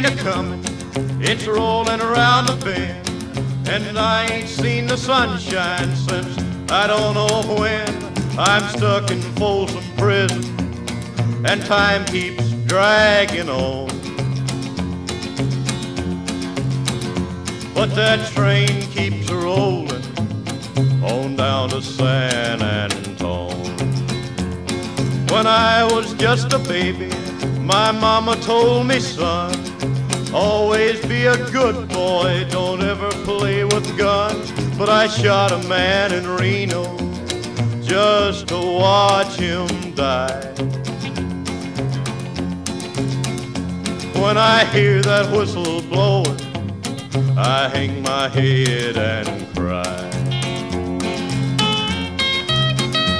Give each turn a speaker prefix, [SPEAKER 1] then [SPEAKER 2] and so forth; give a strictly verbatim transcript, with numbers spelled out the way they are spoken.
[SPEAKER 1] train a-comin', it's rollin' around the bend, and I ain't seen the sunshine since I don't know when. I'm stuck in Folsom Prison, and time keeps dragging on. But that train keeps rollin' on down to San Antone. When I was just a baby, my mama told me, son, always be a good boy, don't ever play with guns. But I shot a man in Reno just to watch him die. When I hear that whistle blowing, I hang my head and cry.